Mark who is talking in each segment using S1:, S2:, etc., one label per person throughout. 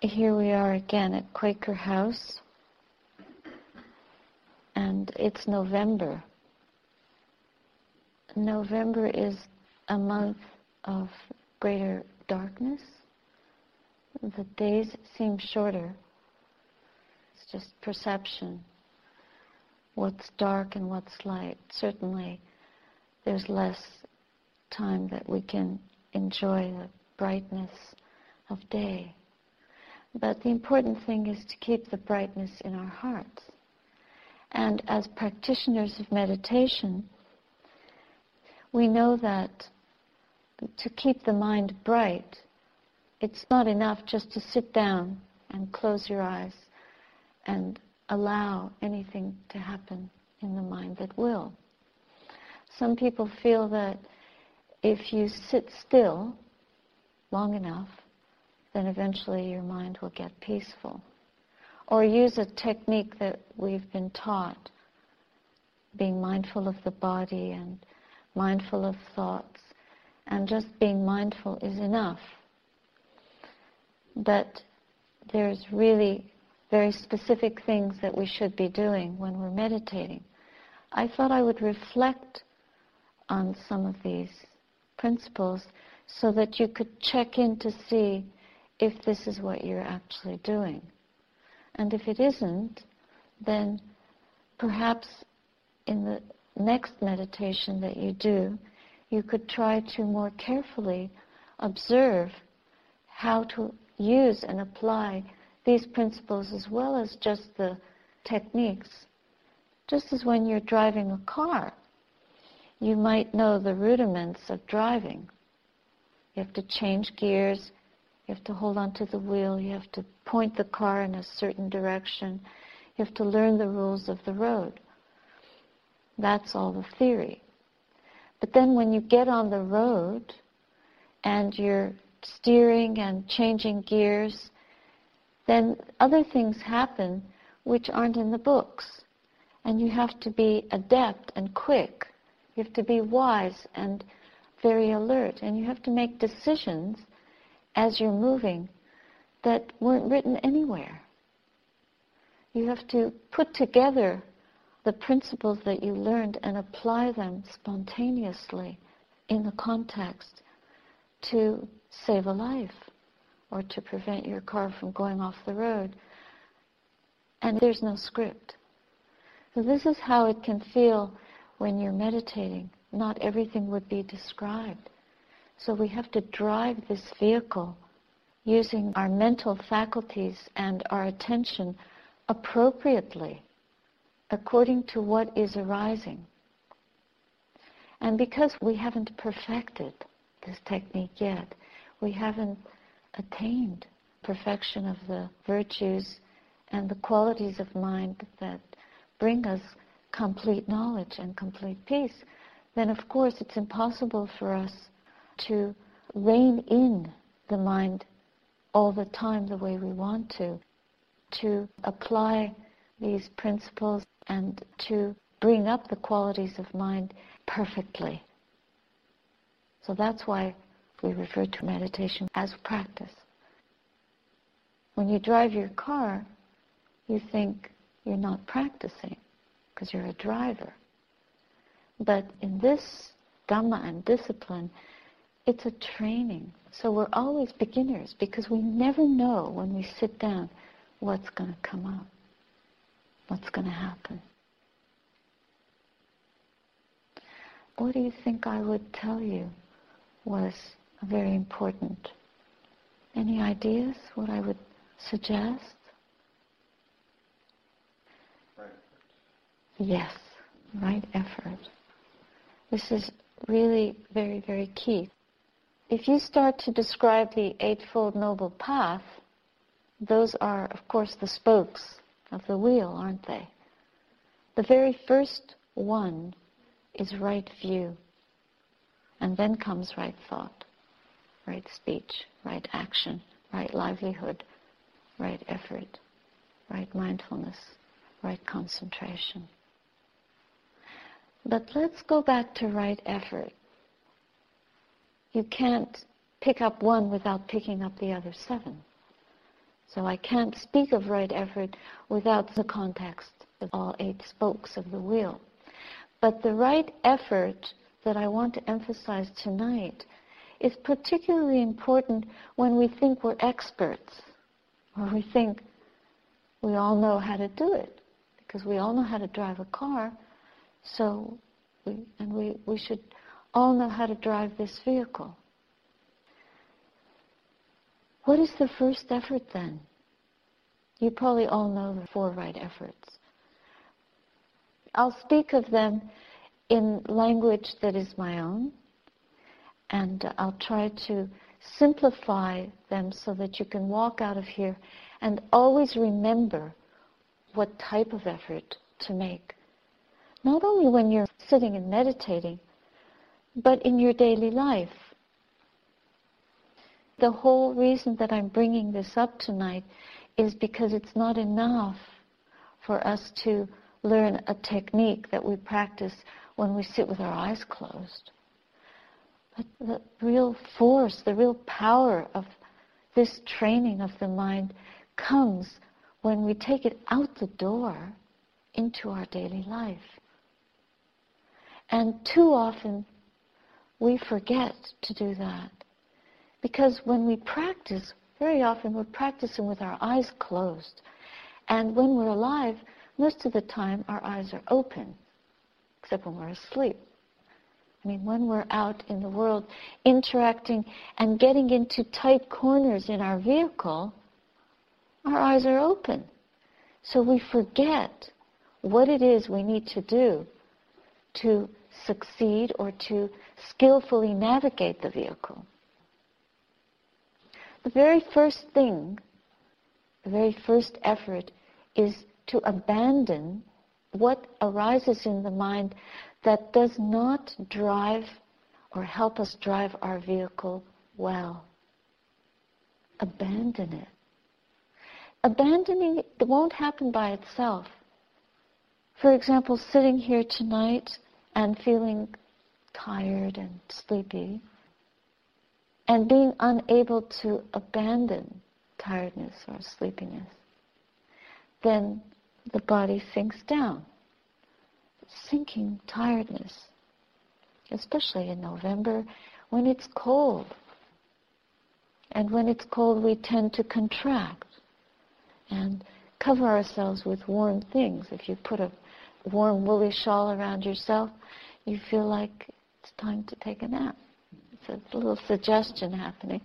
S1: Here we are again at Quaker House, and it's November. November is a month of greater darkness. The days seem shorter. It's just perception. What's dark and what's light. Certainly, there's less time that we can enjoy the brightness of day. But the important thing is to keep the brightness in our hearts. And as practitioners of meditation, we know that to keep the mind bright, it's not enough just to sit down and close your eyes and allow anything to happen in the mind that will. Some people feel that if you sit still long enough, then eventually your mind will get peaceful. Or use a technique that we've been taught, being mindful of the body and mindful of thoughts, and just being mindful is enough. But there's really very specific things that we should be doing when we're meditating. I thought I would reflect on some of these principles so that you could check in to see if this is what you're actually doing. And if it isn't, then perhaps in the next meditation that you do, you could try to more carefully observe how to use and apply these principles as well as just the techniques. Just as when you're driving a car, you might know the rudiments of driving. You have to change gears, you have to hold onto the wheel, you have to point the car in a certain direction, you have to learn the rules of the road. That's all the theory. But then when you get on the road and you're steering and changing gears, then other things happen which aren't in the books. And you have to be adept and quick. You have to be wise and very alert. And you have to make decisions as you're moving that weren't written anywhere. You have to put together the principles that you learned and apply them spontaneously in the context to save a life or to prevent your car from going off the road. And there's no script. So this is how it can feel when you're meditating. Not everything would be described. So we have to drive this vehicle using our mental faculties and our attention appropriately, according to what is arising. And because we haven't perfected this technique yet, we haven't attained perfection of the virtues and the qualities of mind that bring us complete knowledge and complete peace, then of course it's impossible for us to rein in the mind all the time the way we want to apply these principles and to bring up the qualities of mind perfectly. So that's why we refer to meditation as practice. When you drive your car, you think you're not practicing because you're a driver. But in this Dhamma and discipline, it's a training. So we're always beginners because we never know when we sit down what's going to come up, what's going to happen. What do you think I would tell you was very important? Any ideas what I would suggest?
S2: Right.
S1: Yes, right effort. This is really very, very key. If you start to describe the Eightfold Noble Path, those are, of course, the spokes of the wheel, aren't they? The very first one is right view. And then comes right thought, right speech, right action, right livelihood, right effort, right mindfulness, right concentration. But let's go back to right effort. You can't pick up one without picking up the other seven. So I can't speak of right effort without the context of all 8 spokes of the wheel. But the right effort that I want to emphasize tonight is particularly important when we think we're experts, or we think we all know how to do it, because we all know how to drive a car, so we should all know how to drive this vehicle. What is the first effort then? You probably all know the 4 right efforts. I'll speak of them in language that is my own, and I'll try to simplify them so that you can walk out of here and always remember what type of effort to make. Not only when you're sitting and meditating, but in your daily life. The whole reason that I'm bringing this up tonight is because it's not enough for us to learn a technique that we practice when we sit with our eyes closed. But the real force, the real power of this training of the mind comes when we take it out the door into our daily life. And too often we forget to do that. Because when we practice, very often we're practicing with our eyes closed. And when we're alive, most of the time our eyes are open, except when we're asleep. I mean, when we're out in the world interacting and getting into tight corners in our vehicle, our eyes are open. So we forget what it is we need to do to succeed or to skillfully navigate the vehicle. The very first thing, the very first effort is to abandon what arises in the mind that does not drive or help us drive our vehicle well. Abandon it. Abandoning it won't happen by itself. For example, sitting here tonight and feeling tired and sleepy and being unable to abandon tiredness or sleepiness, then the body sinks down. Sinking tiredness, especially in November when it's cold. And when it's cold, we tend to contract and cover ourselves with warm things. If you put a warm woolly shawl around yourself, you feel like it's time to take a nap. It's a little suggestion happening.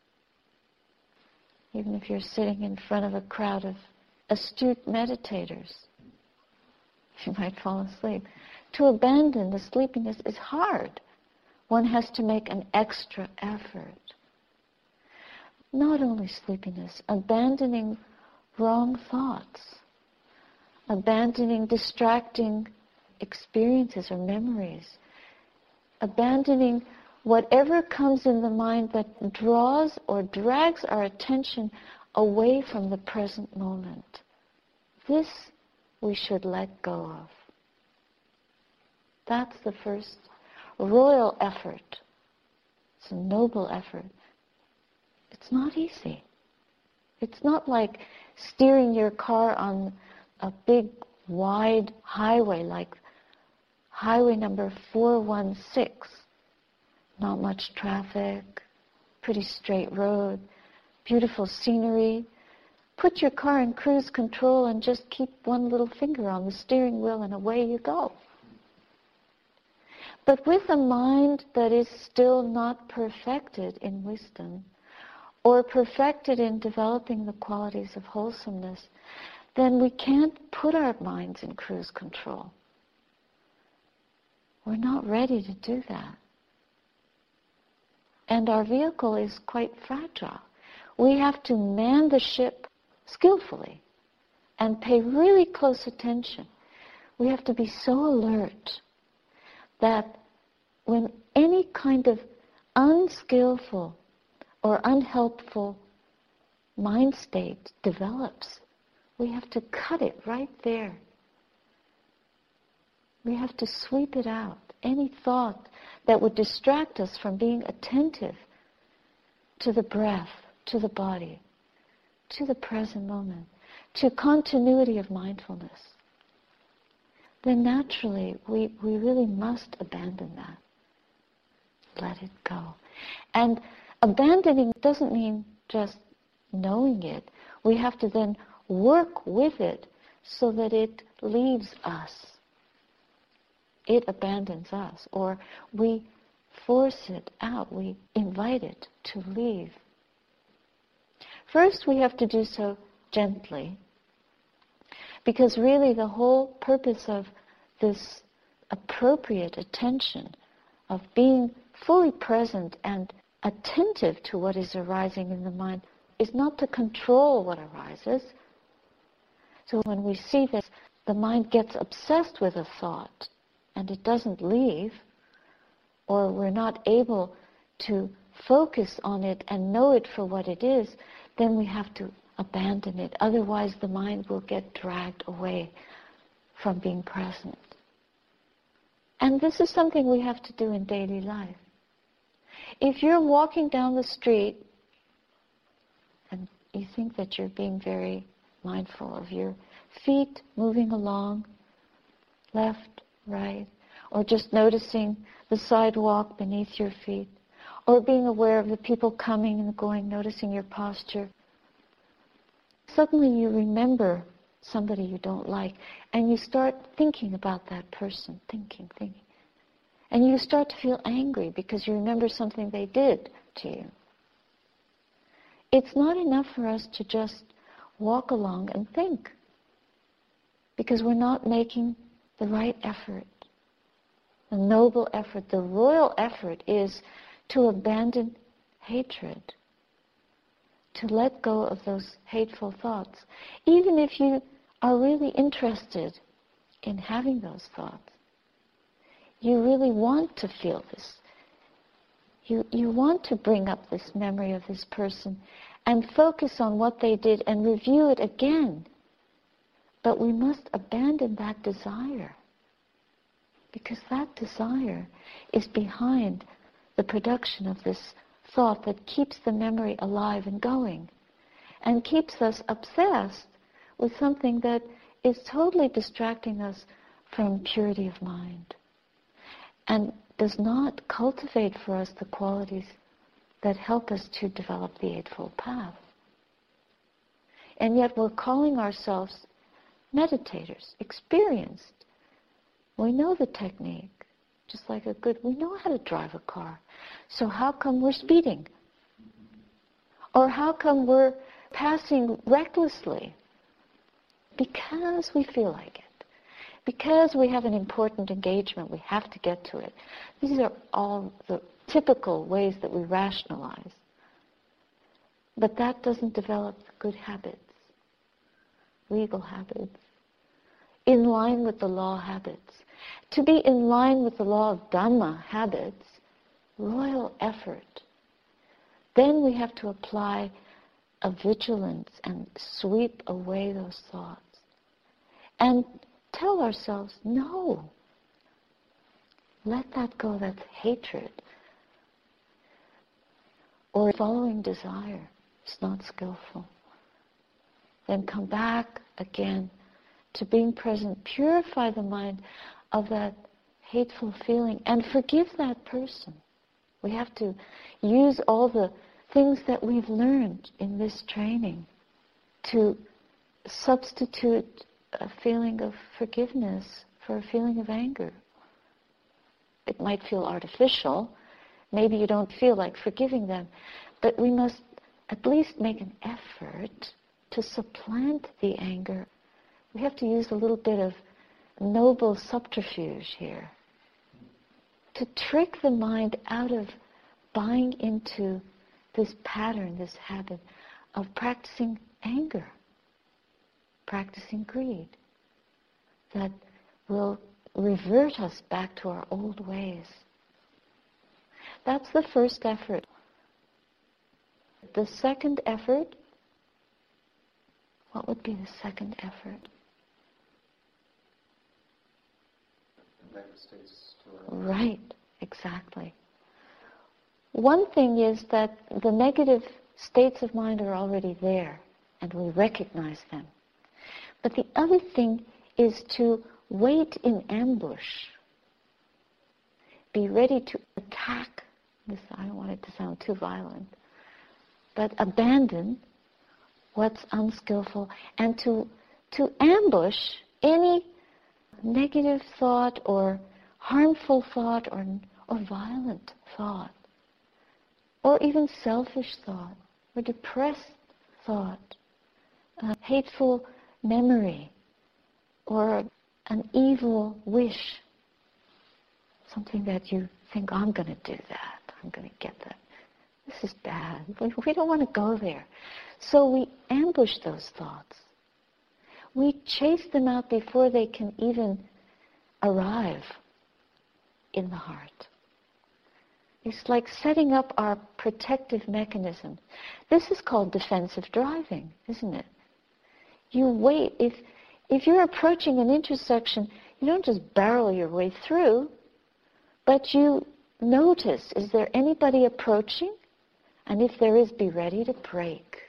S1: Even if you're sitting in front of a crowd of astute meditators, you might fall asleep. To abandon the sleepiness is hard. One has to make an extra effort. Not only sleepiness, abandoning wrong thoughts, abandoning distracting experiences or memories, abandoning whatever comes in the mind that draws or drags our attention away from the present moment. This we should let go of. That's the first royal effort. It's a noble effort. It's not easy. It's not like steering your car on a big, wide highway like highway number 416. Not much traffic, pretty straight road, beautiful scenery. Put your car in cruise control and just keep one little finger on the steering wheel and away you go. But with a mind that is still not perfected in wisdom or perfected in developing the qualities of wholesomeness, then we can't put our minds in cruise control. We're not ready to do that. And our vehicle is quite fragile. We have to man the ship skillfully and pay really close attention. We have to be so alert that when any kind of unskillful or unhelpful mind state develops, we have to cut it right there. We have to sweep it out. Any thought that would distract us from being attentive to the breath, to the body, to the present moment, to continuity of mindfulness, then naturally we really must abandon that. Let it go. And abandoning doesn't mean just knowing it. We have to then work with it so that it leaves us. It abandons us, or we force it out, we invite it to leave. First, we have to do so gently, because really the whole purpose of this appropriate attention, of being fully present and attentive to what is arising in the mind, is not to control what arises. So when we see that the mind gets obsessed with a thought and it doesn't leave, or we're not able to focus on it and know it for what it is, then we have to abandon it. Otherwise the mind will get dragged away from being present. And this is something we have to do in daily life. If you're walking down the street and you think that you're being very mindful of your feet moving along, left, right, or just noticing the sidewalk beneath your feet, or being aware of the people coming and going, noticing your posture, suddenly you remember somebody you don't like, and you start thinking about that person, thinking. And you start to feel angry because you remember something they did to you. It's not enough for us to just walk along and think, because we're not making the right effort. The noble effort, the royal effort is to abandon hatred, to let go of those hateful thoughts, even if you are really interested in having those thoughts. You really want to feel this. You want to bring up this memory of this person and focus on what they did and review it again. But we must abandon that desire, because that desire is behind the production of this thought that keeps the memory alive and going, and keeps us obsessed with something that is totally distracting us from purity of mind, and does not cultivate for us the qualities that help us to develop the Eightfold Path. And yet we're calling ourselves meditators, experienced. We know the technique, just like we know how to drive a car. So how come we're speeding? Or how come we're passing recklessly? Because we feel like it. Because we have an important engagement, we have to get to it. These are all the typical ways that we rationalize. But that doesn't develop good habits, legal habits, in line with the law habits. To be in line with the law of Dhamma habits, royal effort. Then we have to apply a vigilance and sweep away those thoughts. And tell ourselves, no. Let that go, that's hatred. Or following desire. It's not skillful. Then come back again to being present. Purify the mind of that hateful feeling and forgive that person. We have to use all the things that we've learned in this training to substitute a feeling of forgiveness for a feeling of anger. It might feel artificial. Maybe you don't feel like forgiving them. But we must at least make an effort to supplant the anger. We have to use a little bit of noble subterfuge here to trick the mind out of buying into this pattern, this habit of practicing anger, practicing greed, that will revert us back to our old ways. That's the first effort. The second effort, what would be the second effort? Right, exactly. One thing is that the negative states of mind are already there. and we recognize them. But the other thing is to wait in ambush. Be ready to attack. This, I don't want it to sound too violent. But abandon what's unskillful and to ambush any negative thought or harmful thought or violent thought or even selfish thought or depressed thought, a hateful memory or an evil wish, something that you think, I'm going to do that, I'm going to get that. This is bad. We don't want to go there. So we ambush those thoughts. We chase them out before they can even arrive in the heart. It's like setting up our protective mechanism. This is called defensive driving, isn't it? You wait. If you're approaching an intersection, you don't just barrel your way through, but you notice, is there anybody approaching? And if there is, be ready to brake.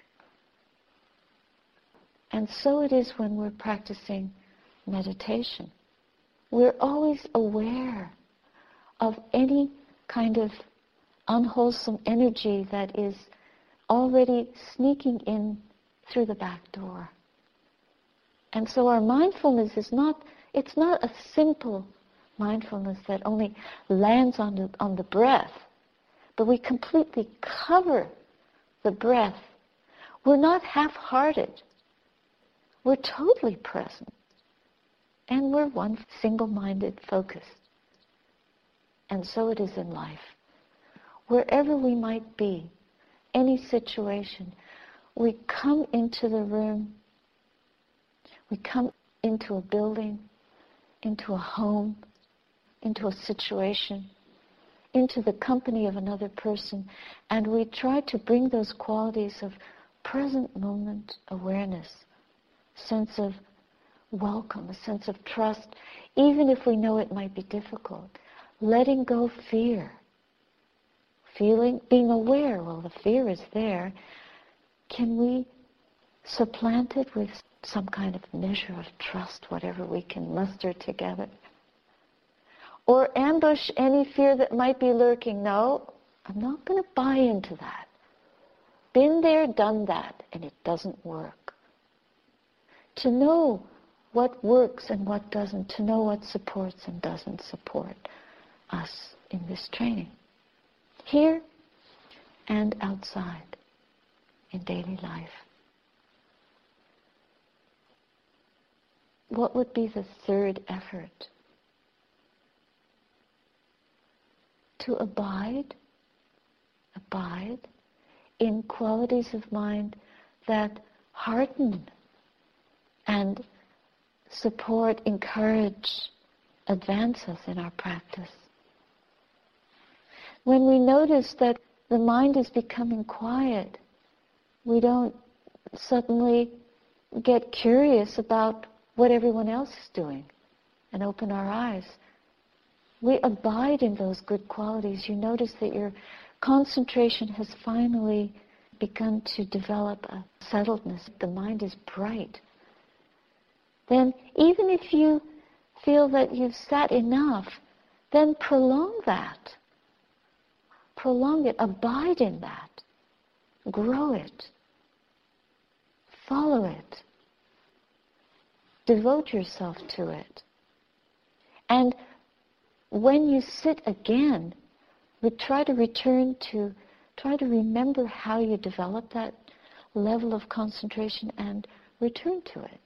S1: And so it is when we're practicing meditation. We're always aware of any kind of unwholesome energy that is already sneaking in through the back door. And so our mindfulness is not a simple mindfulness that only lands on the breath, but we completely cover the breath. We're not half-hearted. We're totally present. And we're one single-minded focus. And so it is in life. Wherever we might be, any situation, we come into the room, we come into a building, into a home, into a situation, into the company of another person, and we try to bring those qualities of present moment awareness, sense of welcome, a sense of trust, even if we know it might be difficult. Letting go fear. Feeling, being aware, well, the fear is there. Can we supplant it with some kind of measure of trust, whatever we can muster together? Or ambush any fear that might be lurking? No, I'm not going to buy into that. Been there, done that, and it doesn't work. To know what works and what doesn't, to know what supports and doesn't support us in this training, here and outside in daily life. What would be the third effort? To abide in qualities of mind that hearten and support, encourage, advance us in our practice. When we notice that the mind is becoming quiet, we don't suddenly get curious about what everyone else is doing and open our eyes. We abide in those good qualities. You notice that your concentration has finally begun to develop a settledness. The mind is bright. Then even if you feel that you've sat enough, then prolong that. Prolong it. Abide in that. Grow it. Follow it. Devote yourself to it. And when you sit again, try to remember how you developed that level of concentration and return to it.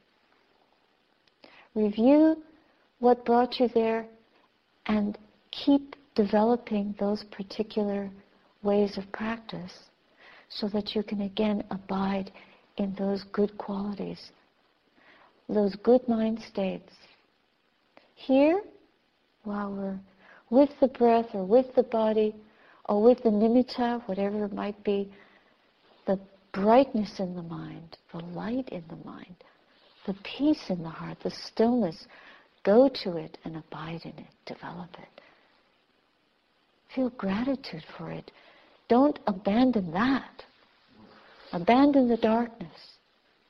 S1: Review what brought you there and keep developing those particular ways of practice so that you can again abide in those good qualities, those good mind states. Here, while we're with the breath or with the body or with the nimitta, whatever it might be, the brightness in the mind, the light in the mind, the peace in the heart, the stillness, go to it and abide in it, develop it. Feel gratitude for it. Don't abandon that. Abandon the darkness.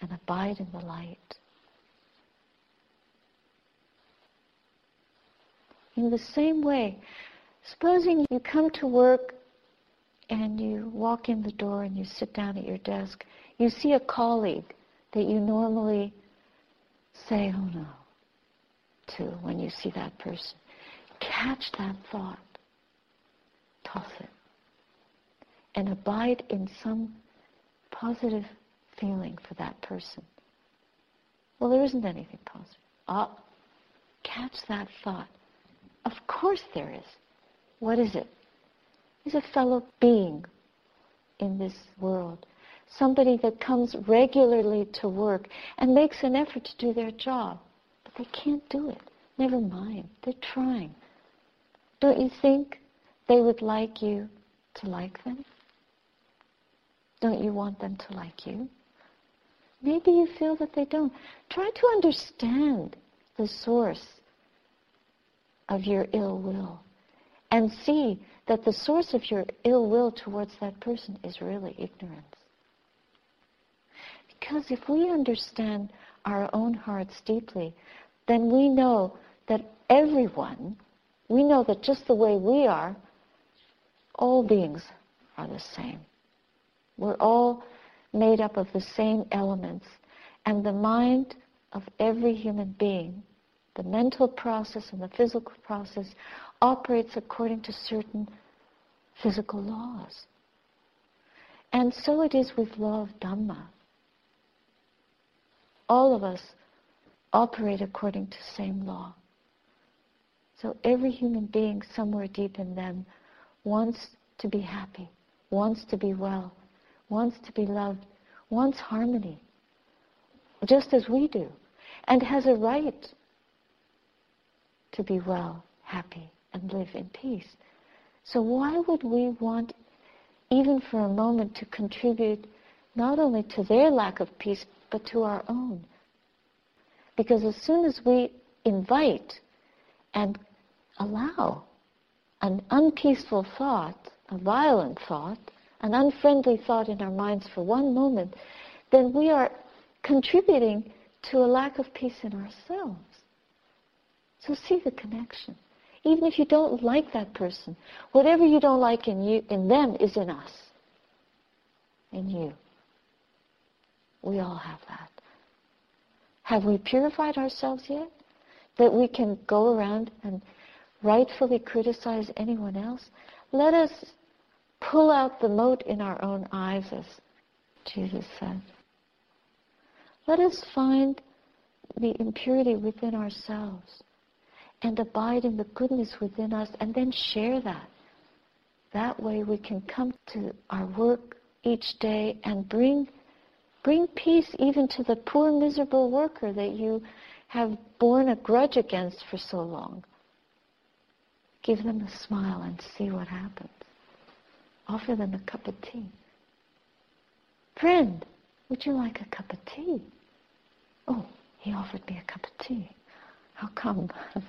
S1: and abide in the light. In the same way, supposing you come to work and you walk in the door and you sit down at your desk, you see a colleague that you normally say, oh no, to when you see that person. Catch that thought, toss it, and abide in some positive feeling for that person. Well, there isn't anything positive. Catch that thought. Of course there is. What is it? He's a fellow being in this world. Somebody that comes regularly to work and makes an effort to do their job. But they can't do it. Never mind. They're trying. Don't you think they would like you to like them? Don't you want them to like you? Maybe you feel that they don't. Try to understand the source of your ill will and see that the source of your ill will towards that person is really ignorance. Because if we understand our own hearts deeply, then we know that everyone, we know that just the way we are, all beings are the same. We're all made up of the same elements, and the mind of every human being, the mental process and the physical process, operates according to certain physical laws. And so it is with law of Dhamma. All of us operate according to the same law. So every human being, somewhere deep in them, wants to be happy, wants to be well, wants to be loved, wants harmony, just as we do, and has a right to be well, happy, and live in peace. So why would we want, even for a moment, to contribute not only to their lack of peace, but to our own? Because as soon as we invite and allow an unpeaceful thought, a violent thought, an unfriendly thought in our minds for one moment, then we are contributing to a lack of peace in ourselves. So see the connection. Even if you don't like that person, whatever you don't like in you, in them, is in us, in you. We all have that. Have we purified ourselves yet? That we can go around and rightfully criticize anyone else? Let us pull out the mote in our own eyes, as Jesus said. Let us find the impurity within ourselves and abide in the goodness within us, and then share that. That way we can come to our work each day and bring peace even to the poor, miserable worker that you have borne a grudge against for so long. Give them a smile and see what happens. Offer them a cup of tea. Friend, would you like a cup of tea? Oh, he offered me a cup of tea. How come?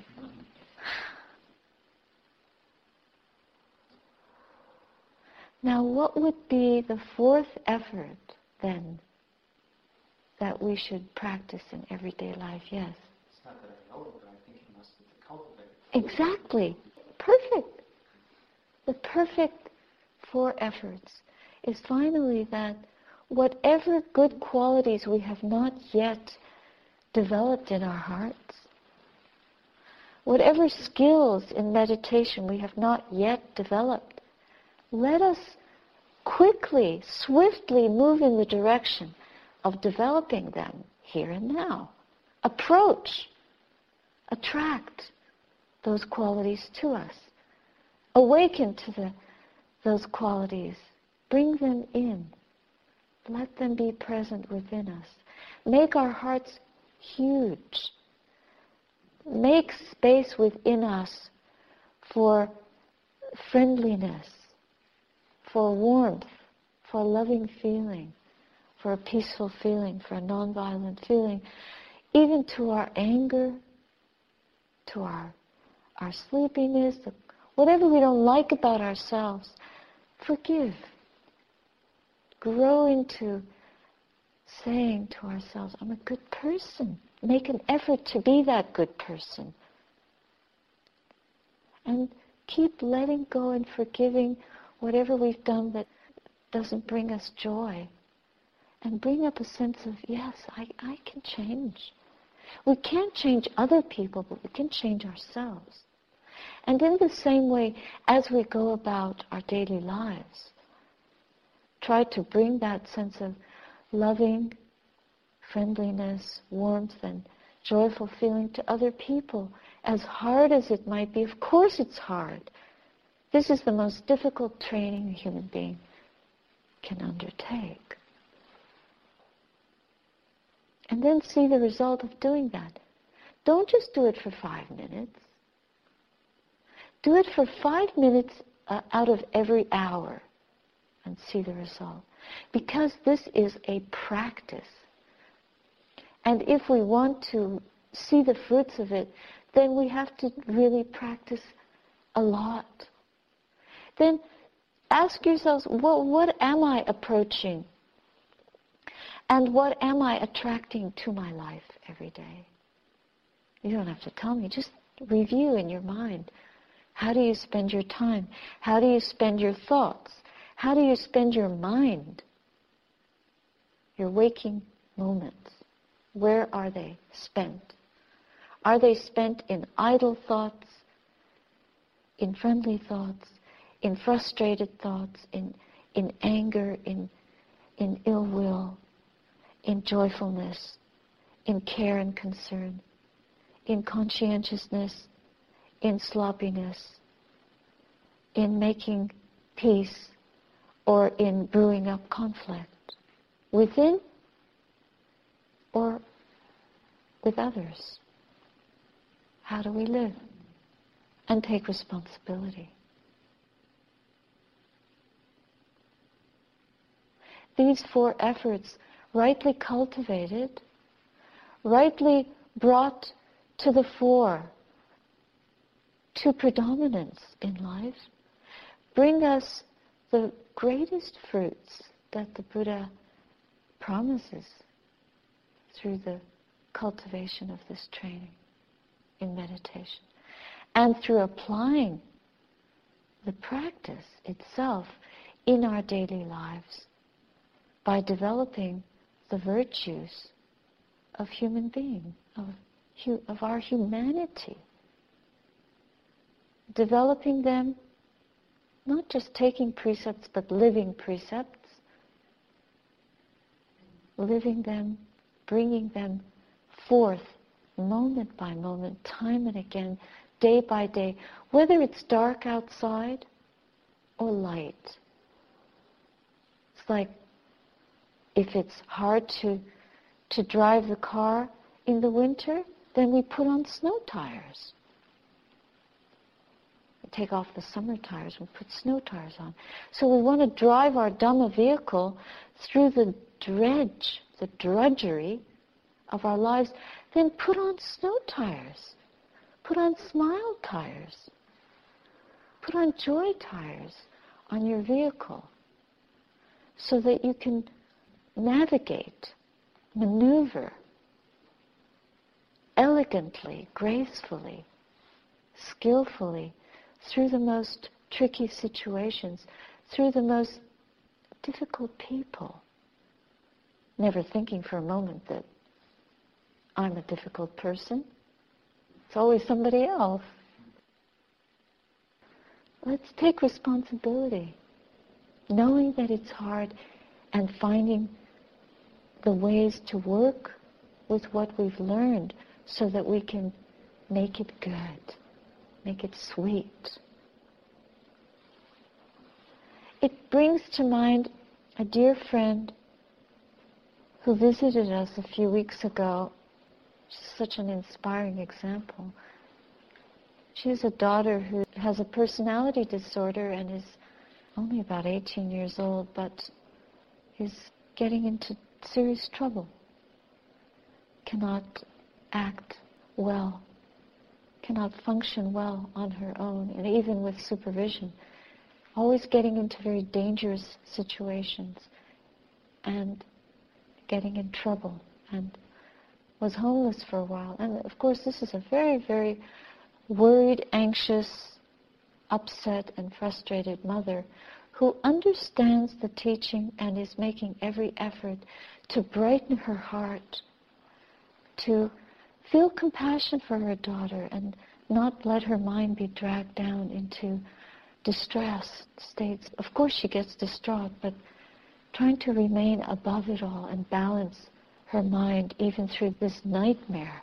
S1: Now, what would be the fourth effort, then, that we should practice in everyday life? Yes?
S2: It's not that I know it, but I think it must be to cultivate.
S1: Exactly. Perfect. The perfect four efforts is finally that whatever good qualities we have not yet developed in our hearts, whatever skills in meditation we have not yet developed, let us quickly, swiftly move in the direction of developing them here and now. Approach, attract those qualities to us. Awaken to those qualities. Bring them in. Let them be present within us. Make our hearts huge. Make space within us for friendliness, for warmth, for a loving feeling, for a peaceful feeling, for a nonviolent feeling, even to our anger, to our sleepiness, whatever we don't like about ourselves. Forgive. Grow into saying to ourselves, I'm a good person. Make an effort to be that good person. And keep letting go and forgiving whatever we've done that doesn't bring us joy. And bring up a sense of, yes, I can change. We can't change other people, but we can change ourselves. And in the same way, as we go about our daily lives, try to bring that sense of loving, friendliness, warmth, and joyful feeling to other people, as hard as it might be. Of course it's hard. This is the most difficult training a human being can undertake. And then see the result of doing that. Don't just do it for 5 minutes. Do it for 5 minutes out of every hour and see the result. Because this is a practice. And if we want to see the fruits of it, then we have to really practice a lot. Then ask yourselves, what am I approaching? And what am I attracting to my life every day? You don't have to tell me. Just review in your mind. How do you spend your time? How do you spend your thoughts? How do you spend your mind? Your waking moments. Where are they spent? Are they spent in idle thoughts, in friendly thoughts, in frustrated thoughts, in anger, in ill will, in joyfulness, in care and concern, in conscientiousness, in sloppiness, in making peace, or in brewing up conflict, within or with others? How do we live? And take responsibility. These 4 efforts, rightly cultivated, rightly brought to the fore, to predominance in life, bring us the greatest fruits that the Buddha promises through the cultivation of this training in meditation. And through applying the practice itself in our daily lives by developing the virtues of human being, of our humanity. Developing them, not just taking precepts, but living precepts. Living them, bringing them forth moment by moment, time and again, day by day, whether it's dark outside or light. It's like if it's hard to drive the car in the winter, then we put on snow tires. We take off the summer tires and put snow tires on. So we want to drive our Dhamma vehicle through the drudgery of our lives, then put on snow tires. Put on smile tires. Put on joy tires on your vehicle so that you can navigate, maneuver elegantly, gracefully, skillfully through the most tricky situations, through the most difficult people, never thinking for a moment that I'm a difficult person. It's always somebody else. Let's take responsibility, knowing that it's hard and finding the ways to work with what we've learned so that we can make it good, make it sweet. It brings to mind a dear friend who visited us a few weeks ago. She's such an inspiring example. She has a daughter who has a personality disorder and is only about 18 years old, but is getting into serious trouble. Cannot act well, cannot function well on her own, and even with supervision. Always getting into very dangerous situations and getting in trouble and was homeless for a while. And of course, this is a very, very worried, anxious, upset, and frustrated mother who understands the teaching and is making every effort to brighten her heart, to feel compassion for her daughter and not let her mind be dragged down into distressed states. Of course she gets distraught, but trying to remain above it all and balance her mind even through this nightmare.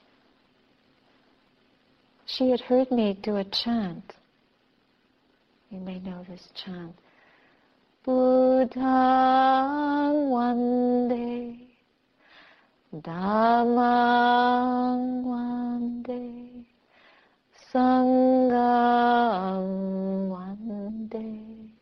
S1: She had heard me do a chant. You may know this chant. Buddhang Vande, Dhammang Vande, Sanghang Vande.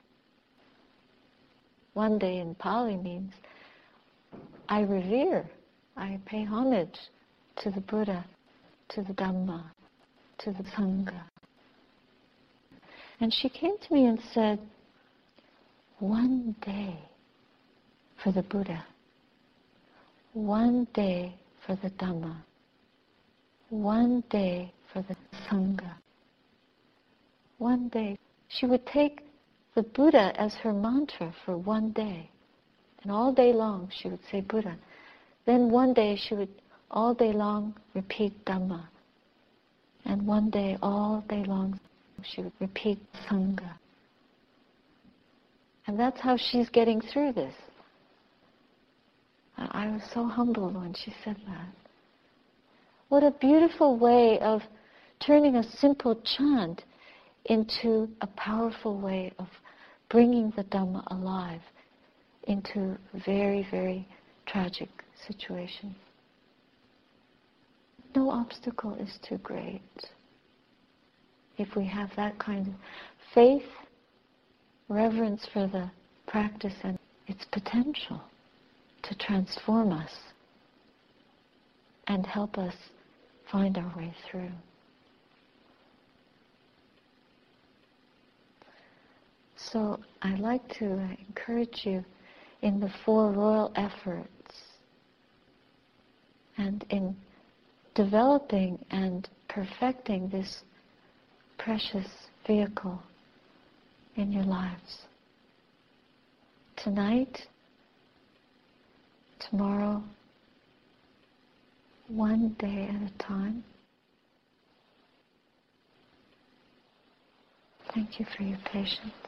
S1: Vande in Pali means I revere, I pay homage to the Buddha, to the Dhamma, to the Sangha. And she came to me and said, one day for the Buddha, one day for the Dhamma, one day for the Sangha. One day. She would take the Buddha as her mantra for one day. And all day long she would say Buddha. Then one day she would all day long repeat Dhamma. And one day, all day long, she would repeat Sangha. And that's how she's getting through this. I was so humbled when she said that. What a beautiful way of turning a simple chant into a powerful way of bringing the Dhamma alive into very, very tragic situations. No obstacle is too great. If we have that kind of faith, reverence for the practice and its potential to transform us and help us find our way through. So I'd like to encourage you in the four royal efforts and in developing and perfecting this precious vehicle in your lives. Tonight, tomorrow, one day at a time. Thank you for your patience.